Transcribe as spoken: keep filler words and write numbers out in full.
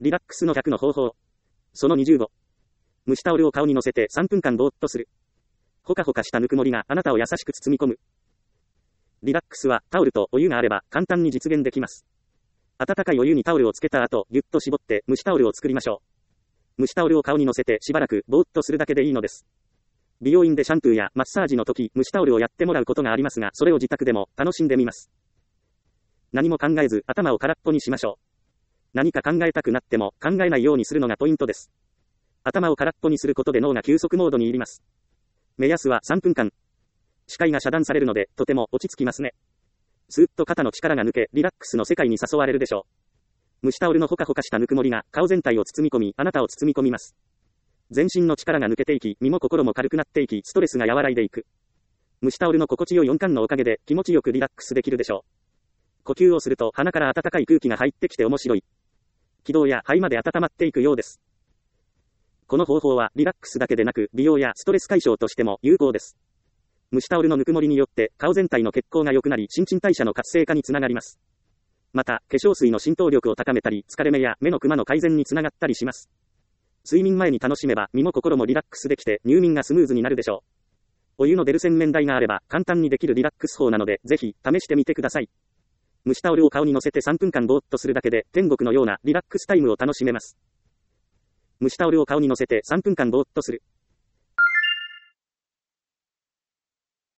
リラックスのひゃくの方法。そのにじゅうご。蒸しタオルを顔に乗せてさんぷんかんぼーっとする。ほかほかしたぬくもりがあなたを優しく包み込む。リラックスはタオルとお湯があれば簡単に実現できます。温かいお湯にタオルをつけた後、ぎゅっと絞って蒸しタオルを作りましょう。蒸しタオルを顔に乗せてしばらくぼーっとするだけでいいのです。美容院でシャンプーやマッサージの時、蒸しタオルをやってもらうことがありますが、それを自宅でも楽しんでみます。何も考えず頭を空っぽにしましょう。何か考えたくなっても考えないようにするのがポイントです。頭を空っぽにすることで脳が休息モードに入ります。目安はさんぷんかん。視界が遮断されるので、とても落ち着きますね。スーッと肩の力が抜け、リラックスの世界に誘われるでしょう。蒸しタオルのほかほかしたぬくもりが顔全体を包み込み、あなたを包み込みます。全身の力が抜けていき、身も心も軽くなっていき、ストレスが和らいでいく。蒸しタオルの心地よい温感のおかげで気持ちよくリラックスできるでしょう。呼吸をすると鼻から暖かい空気が入ってきて面白い。気道や肺まで温まっていくようです。この方法はリラックスだけでなく美容やストレス解消としても有効です。蒸しタオルのぬくもりによって顔全体の血行が良くなり新陳代謝の活性化につながります。また、化粧水の浸透力を高めたり、疲れ目や目のクマの改善につながったりします。睡眠前に楽しめば身も心もリラックスできて入眠がスムーズになるでしょう。お湯の出る洗面台があれば簡単にできるリラックス法なので、ぜひ試してみてください。蒸しタオルを顔に乗せてさんぷんかんぼーっとするだけで天国のようなリラックスタイムを楽しめます。蒸しタオルを顔に乗せてさんぷんかんぼーっとする。